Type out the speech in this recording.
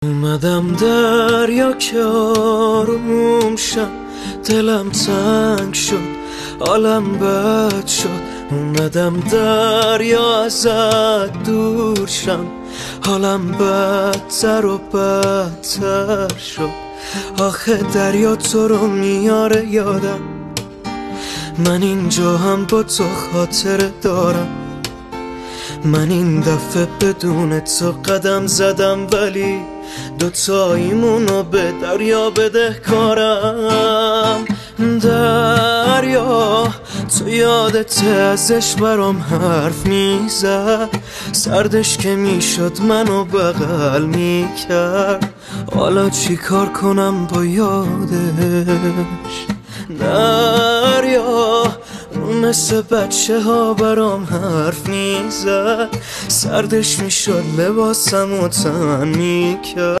اومدم دریا که آروم شم، دلم تنگ شد، حالم بد شد. اومدم دریا ازت دور شم، حالم بدتر و بدتر شد. آخه دریا تو رو میاره یادم، من اینجا هم با تو خاطره دارم. من این دفعه بدون تو قدم زدم، ولی دوتاییمونو به دریا بدهکارم. دریا تو یادت ازش برام حرف میزد، سردش که میشد منو بغل میکرد. حالا چی کار کنم با یادش؟ دریا مثل بچه ها برام حرف میزد، سردش میشد لباسم و تن میکرد.